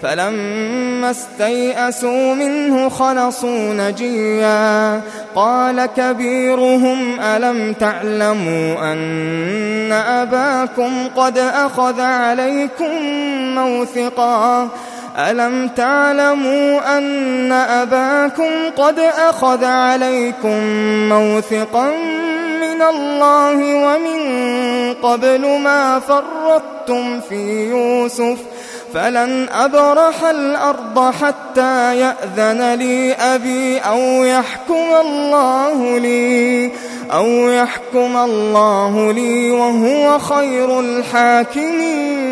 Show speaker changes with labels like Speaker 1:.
Speaker 1: فلما استيئسوا منه خلصوا نجيا قال كبيرهم ألم تعلموا أن أباكم قد أخذ عليكم موثقا من الله ومن قبل ما فرطتم في يوسف فلن أبرح الأرض حتى يأذن لي أبي أو يحكم الله لي وهو خير الحاكمين.